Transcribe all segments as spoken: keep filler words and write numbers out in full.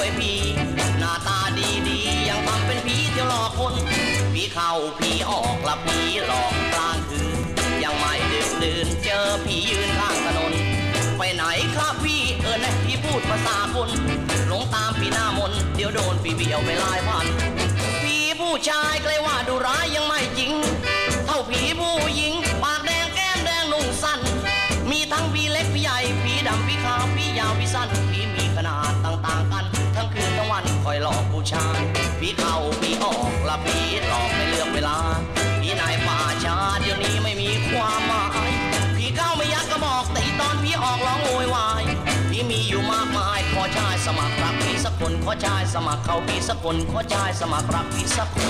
วยผีหน้าตาดีๆยังทำเป็นผีเที่ยวหลอกคนผีเข้าผีออกละผีหลอกกลางคืนยังไม่ดึกดื่นเจอผียืนข้างถนนไปไหนครับพี่เออนะพี่พูดภาษาคนหลงตามพี่หน้ามนเดี๋ยวโดนพี่เบี้ยวไปหลายพันผีผู้ชายใกล้ว่าดูร้ายยังไม่จริงเท่าผีผู้หญิงปากแดงแก้มแดงนุ่งสั้นมีทั้งผีเล็กผีใหญ่ผีดำผีขาวผียาวผีสั้นผีมีขนาดต่างๆกันทั้งคืนทั้งวันคอยหลอกผู้ชายผีเข้าผีออกละผีหลอกไม่เลือกเวลาผีนายป่าชาเดี๋ยวนี้ไม่มีความหมายผีเข้าไม่ยักกระบอกแต่ตอนผีออกร้องโวยวายผีมีอยู่มากมายขอชายสมัครรักผีสักคนขอชายสมัครเขาผีสักคนขอชายสมัครรักผีสักคน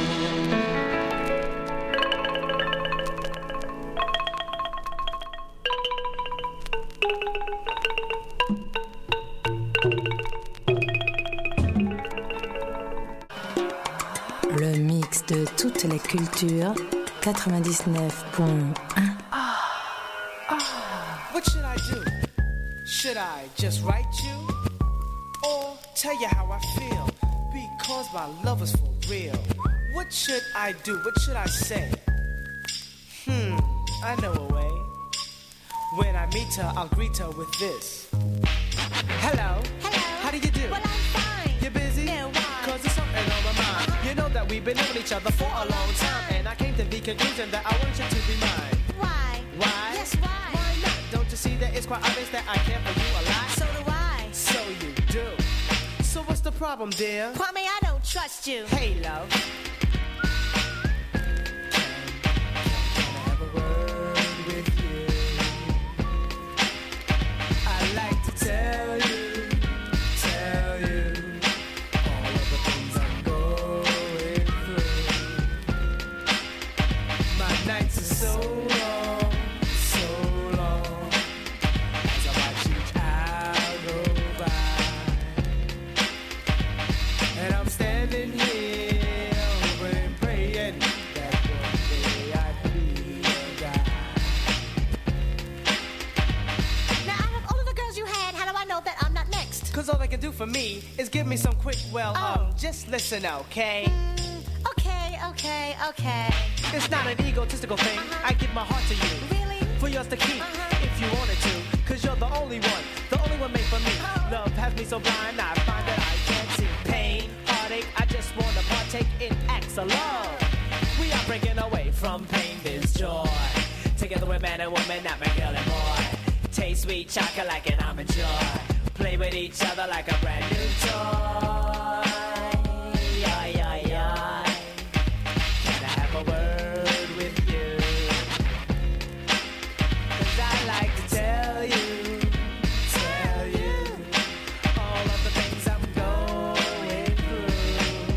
Le mix de toutes les cultures, quatre-vingt-dix-neuf point un. What should I do? Should I just write you? Or tell you how I feel? Because my love is for real. What should I do? What should I say? Hmm, I know a way. When I meet her, I'll greet her with this. Hello. Hello. How do you do? Well, I'm fine. You busy? Yeah, why? Cause there's something on my mind. You know that we've been knowing each other for a long time. And I came to the conclusion that I want you to be mine. Why? Why? Yes, why? Why not? Don't you see that it's quite obvious that I care for you a lot? So do I. So you do. So what's the problem, dear? Kwame, I don't trust you. Hey, love. Cause all they can do for me is give me some quick, well, oh. um, just listen, okay? Mm, okay, okay, okay. It's not an egotistical thing, uh-huh. I give my heart to you. Really? For yours to keep, uh-huh. if you wanted to. Cause you're the only one, the only one made for me. Oh. Love has me so blind, I find that I can't see pain, heartache. I just wanna partake in acts of love. We are breaking away from pain, there's joy. Together we're man and woman, not my girl and boy. Taste sweet chocolate like an almond joy. Play with each other like a brand new toy. Yeah, yeah, yeah. Can I have a word with you? Cause I like to tell you, tell you all of the things I'm going through.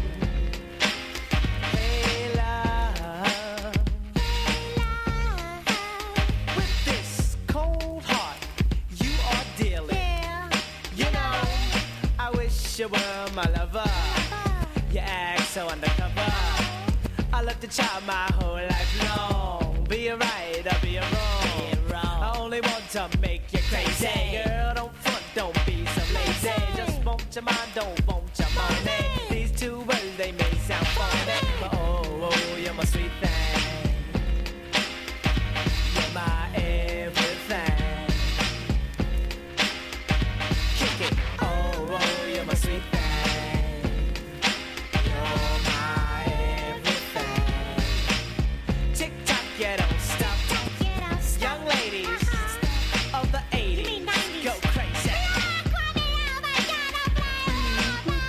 Hey, love. Hey, love. With this cold heart you are dealing. You were my lover. You act so undercover. I love to try my whole life long. Be a right or be a wrong. I only want to make you crazy. Girl, don't front, don't be so lazy. Just want your mind, don't want your money. These two words, they may sound funny, but oh, oh, you're my sweet thing. You're my everything. Kick it. Oh, oh, you're my sweet thing. You're my everything. Tick tock, you don't stop. Young ladies of the eighties, go crazy.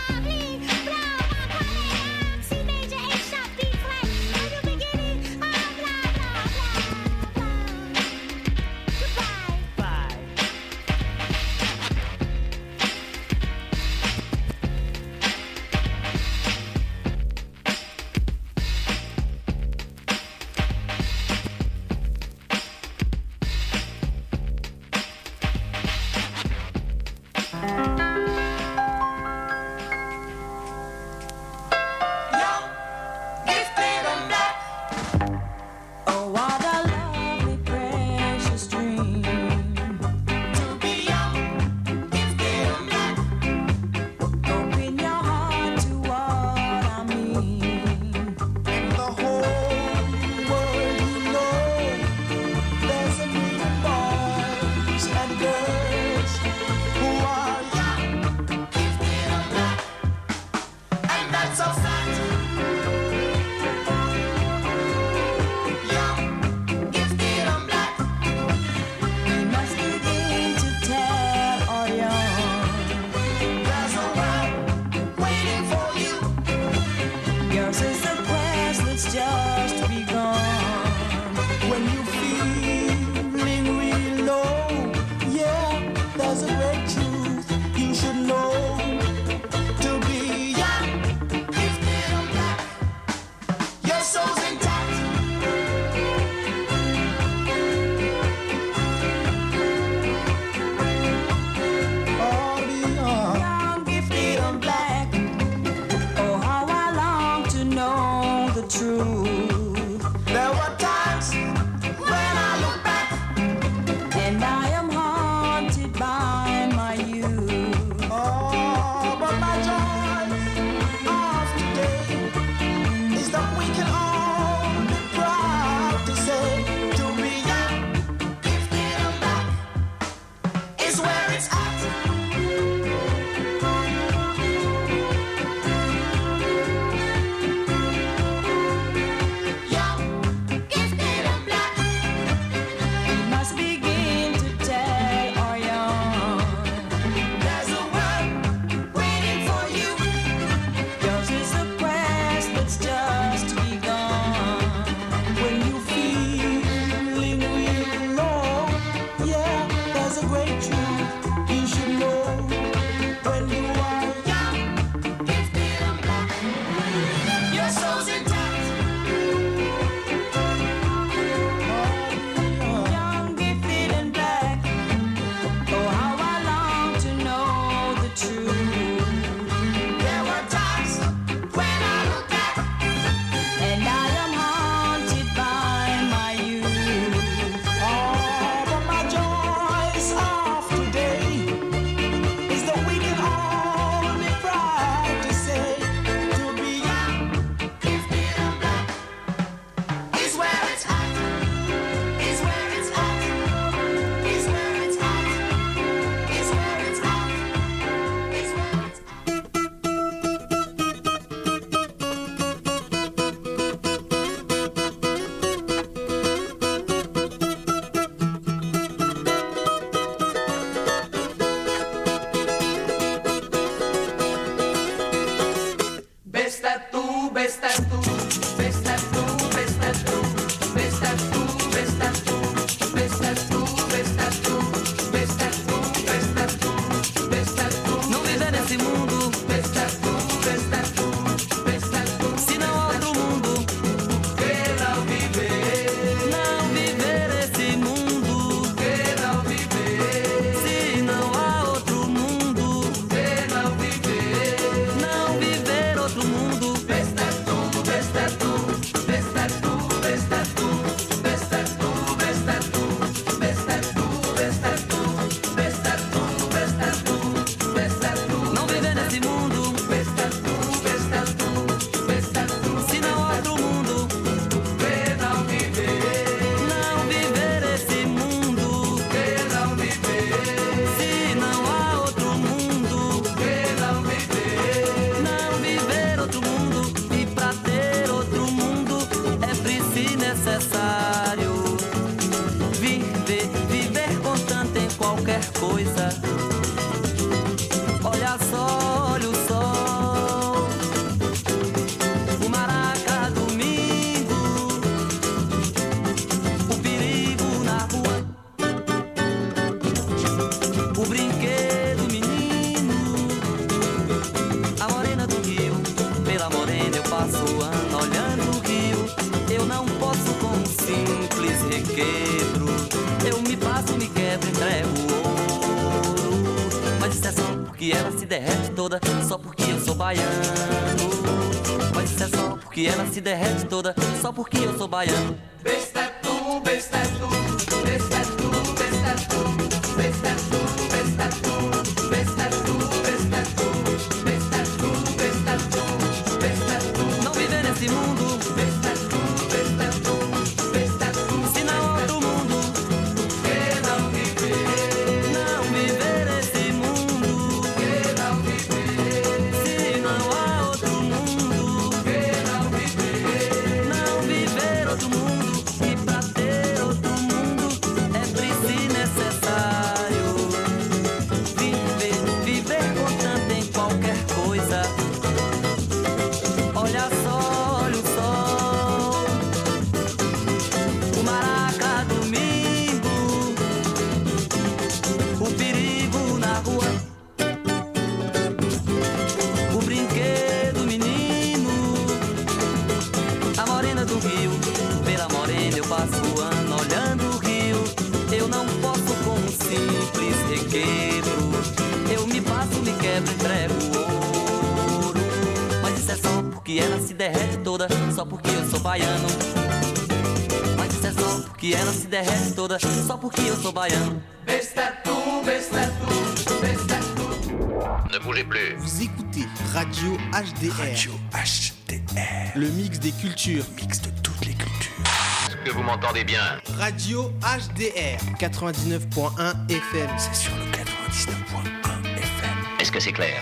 a great truth you should know when you are young, gifted and black. Your soul's intact. Young, gifted and black. Oh, how I long to know the truth. There were times when I look back and I am haunted by my youth. Oh, but my joys of today is that we can all be proud to say to be young, gifted and black is where it's at, is where it's at, is where it's at, is where it's at, is where it's at. Besta tú, besta tú, besta tú, besta tú, besta tú, besta tú, besta tú, besta tú, besta tú, besta tú, besta tú. Não viver nesse mundo, besta tú, besta tú, besta tú. Se não há outro mundo, que não viver, não viver esse mundo, que não viver. Se não há outro mundo, que não viver, não viver outro mundo. Besta tu, besta tu, besta tu, besta tu, besta tu, besta tu, besta tu, besta tu, besta tu, besta tu, besta tu. Não viver nesse mundo, besta tu, besta tu, besta tu. Se não há outro mundo, que não viver, não viver esse mundo, que não viver. Se não há outro mundo, que não viver, não viver outro mundo. E pra ter outro mundo é preciso necessário viver, viver contante em qualquer coisa. Olha só, olha o sol, o maraca domingo, o perigo na rua, o brinquedo menino, a morena do rio. Pela morena eu passo o ano olhando o rio. Eu não posso com um simples requebro. Eu me passo, me quebro, entrego ouro. Mas isso é só porque ela se derrete toda, só porque eu sou baiano. Mas isso é só porque ela se derrete toda, só porque eu sou baiano. Besta tu, besta tu, besta tu, besta tu, besta tu, besta tu, besta tu, besta tu, besta tu, besta tu, besta tu. Não viver nesse mundo, besta tu, besta tu, besta tu. Se não há outro mundo, que não viver, não viver esse mundo, que não viver. Se não há outro mundo, que não viver, não viver outro mundo. E pra ter outro mundo é preciso necessário viver, viver contante em qualquer coisa. Olha só, olha o sol, o maraca domingo, o perigo na rua, o brinquedo menino, a morena do rio. Pela morena eu passo o ano olhando o rio. Eu não posso com um simples requebro. Eu me passo, me quebro, entrego ouro. Mas isso é só porque ela se derrete toda, só porque eu sou baiano. Mas isso é só porque ela se derrete toda, só porque eu sou baiano. Besta tu, besta tu, besta tu. Ne bougez plus. Vous écoutez Radio H D R. Radio H D R. Le mix des cultures. Mix de toutes les cultures. Est-ce que vous m'entendez bien? Radio H D R. quatre-vingt-dix-neuf point un F M. C'est sur le quatre-vingt-dix-neuf point un F M. Est-ce que c'est clair?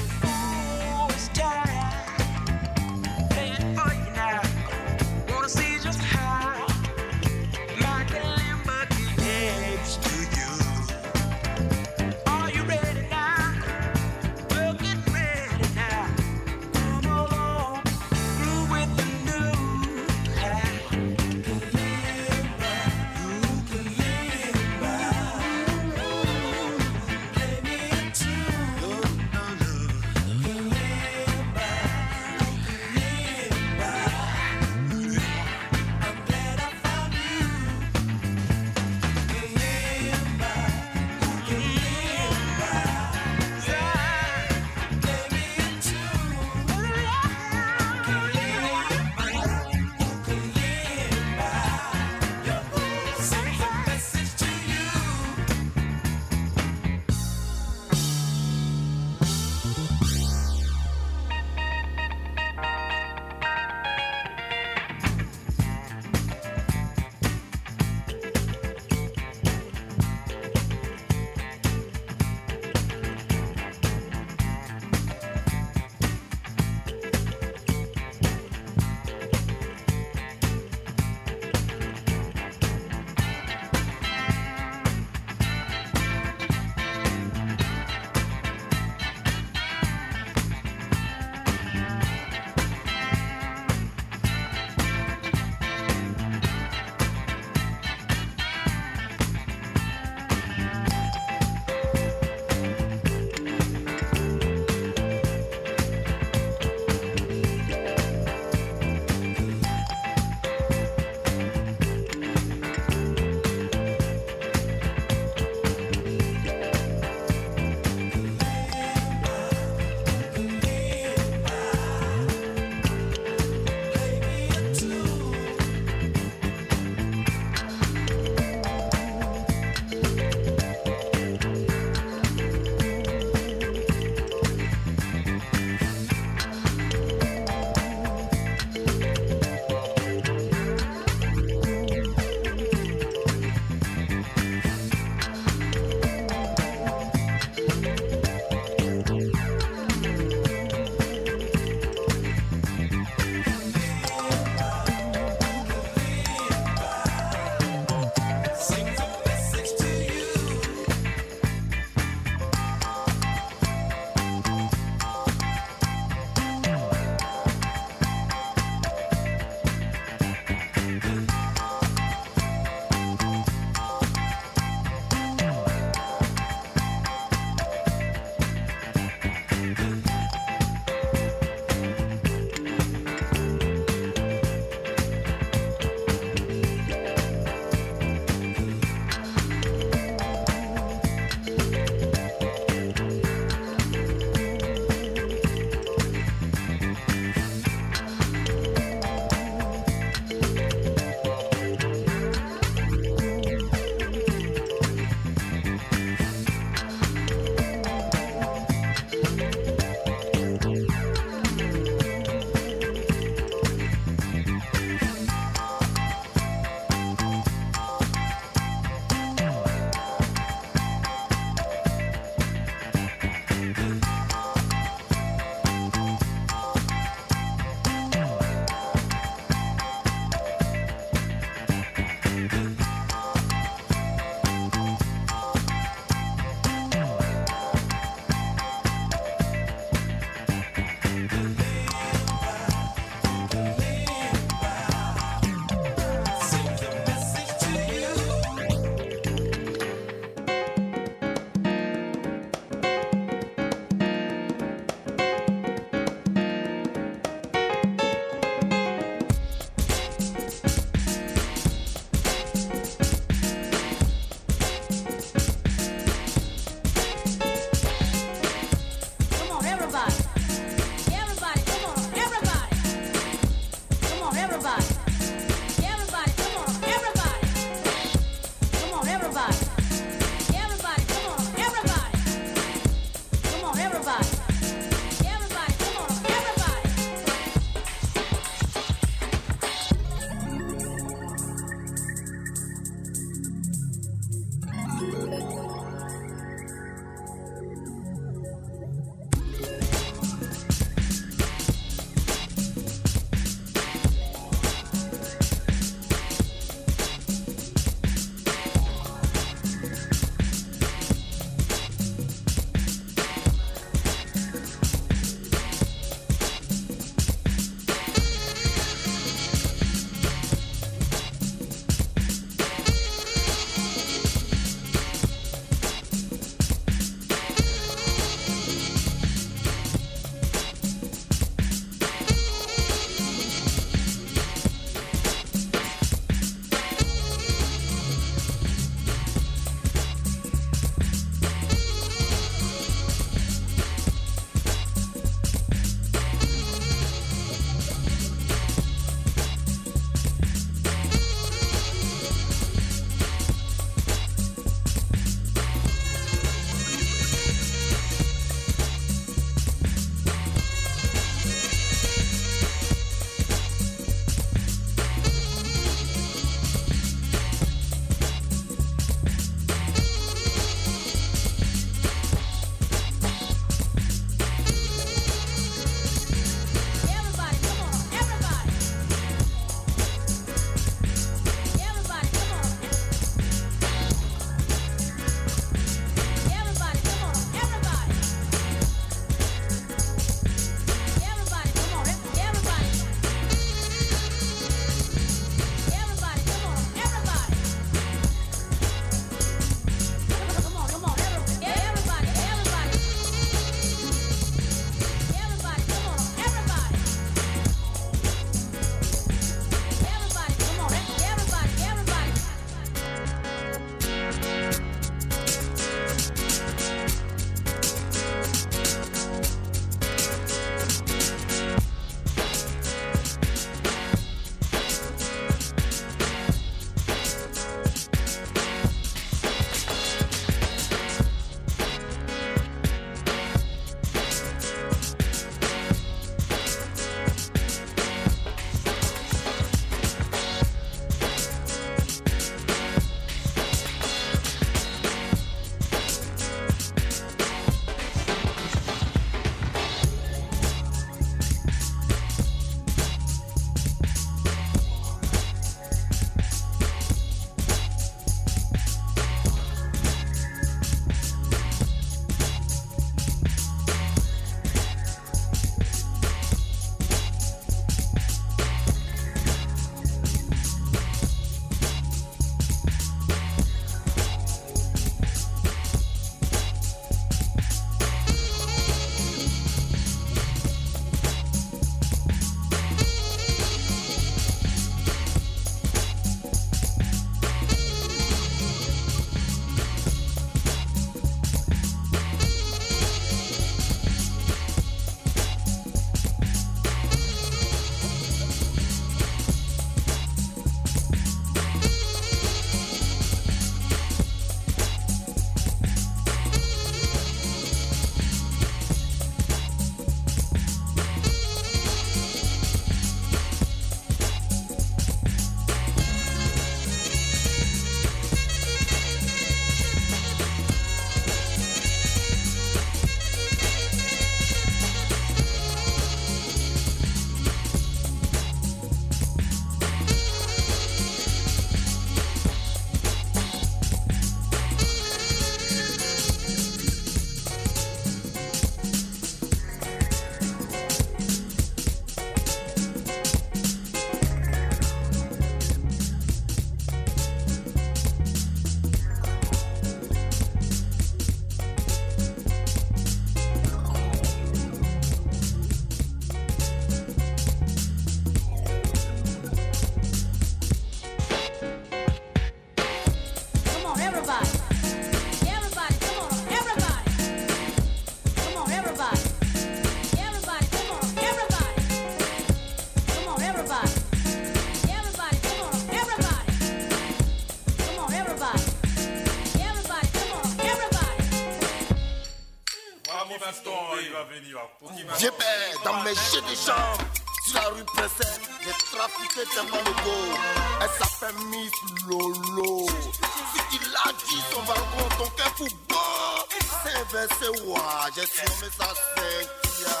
J'ai peur dans mes jeux de jambes. Sur la rue Pressée, j'ai trafiqué tellement de go. Elle s'appelle Miss Lolo. Si tu l'as dit, son balcon, ton cœur fou bon. C'est versé, ouah, j'ai surnommé ça Cynthia.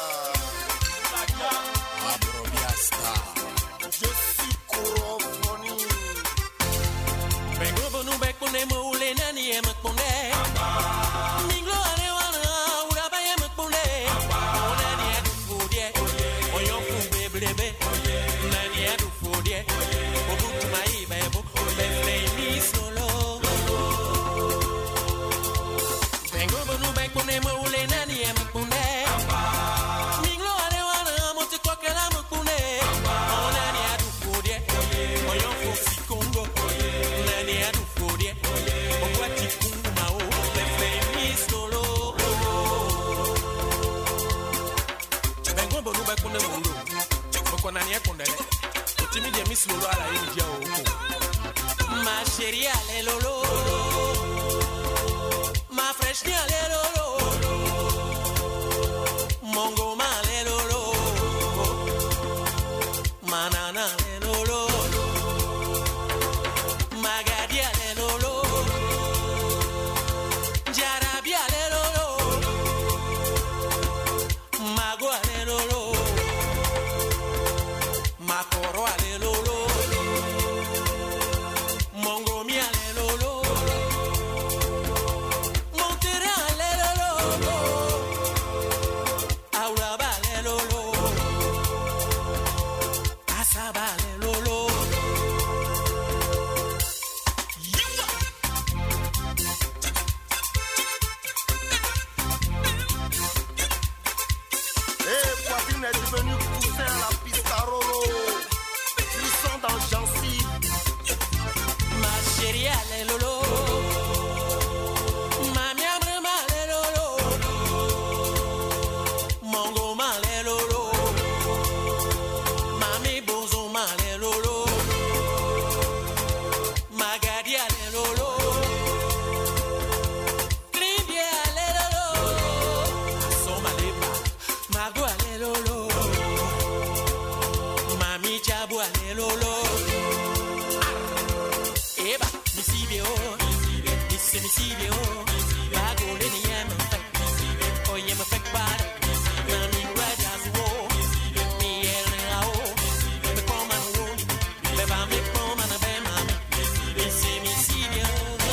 Abrobiasta. Je suis Corofoni. Bengo bonu bekune moule nani emakune. Minglo arewana ura ba emakune. Nani adu fudie. Oyo fube blebe. Nani adu fudie. Obu mai bebo. Befle mi solo. Bengo bonu bekune moule nani emakune. Minglo arewana mote kokela makune. Nani adu fudie. Oyo fusi Congo. Nani adu fudie. Obu ati kungu mao. Befle mi solo. Bengo bonu bekune moule. Boko nani ekundele. Otimi de Miss Lolo ala yini dia oko. Ma chérie ale lolo. Ma fraîche ni ale lolo. Mongo ma ale lolo. Manana ale lolo. Magadi ale lolo. Jarabi ale lolo. Mago ale lolo. Makoro ale lolo. Mongo mi ale lolo. Montere ale lolo. Auraba ale lolo. Asaba ale lolo. Et poitrine est devenue poussin à la pistarolo. Frisson dans gencive. Ma chérie ale lolo. Mami abrema ale lolo. Mongo ma ale lolo. Mami bozo ma ale lolo. Magadi ale lolo. Kribie ale lolo. Asoma leba. Mago ale lolo. Mami chabu ale lolo. Eba, misibio, misse misibio, bago le ni yem fek, oye me fek bad, nami rajas wo, mi erne ao, me poma no, me va me poma na be mami, misse misibio,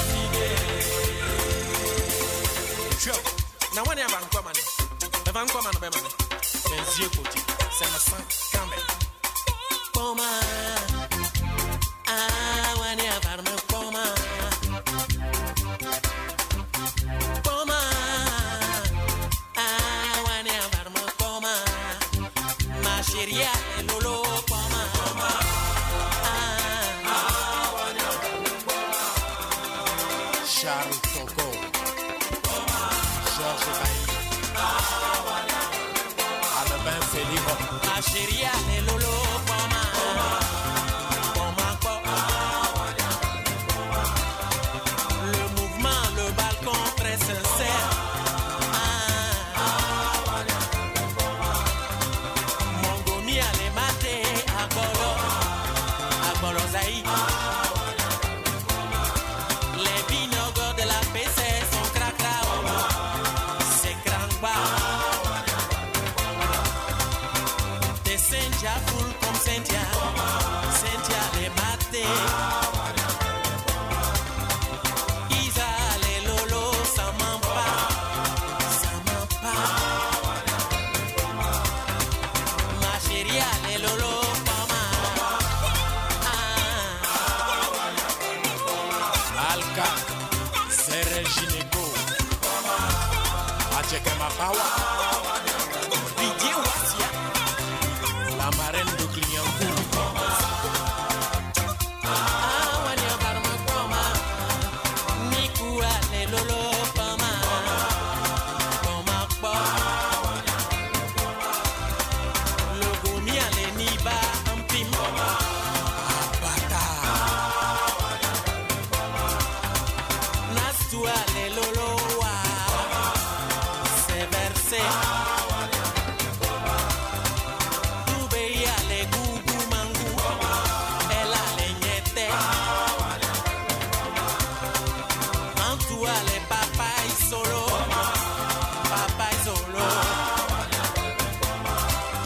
Joe, na wani avan kwa mani, me van kwa mani be mani, benzio koti, c'est ma sang kambe, poma. Ah, when you have me poma, poma. Ah, when you have me poma, ma chérie ale lolo poma. Ah, when you have me poma, Charles Togo. Georges Bailly. Ah, when you have me poma, Albin Felipe. Ma chérie ale lolo poma. Le mouvement, le balcon très sincère. Ah. Mongomi allait mater à Bolo, à Bolozaï. Les vinogres de la P C sont cracrao, c'est crangba. Des Cynthia full comme Cynthia, Cynthia les mater. Isa les lolo, ça m'en pas, ça m'en pas. Ma chérie, les lolo, poma. Alka, Sere Ginego. Acheke Mapawa. Didier Wassia, La marraine de Clignancourt. ah, wanya barma poma. Niku les lolo, poma. Poma po. Le gomi les niba, un pim. Abata. Nastu les lolo, wa. C'est versé. say.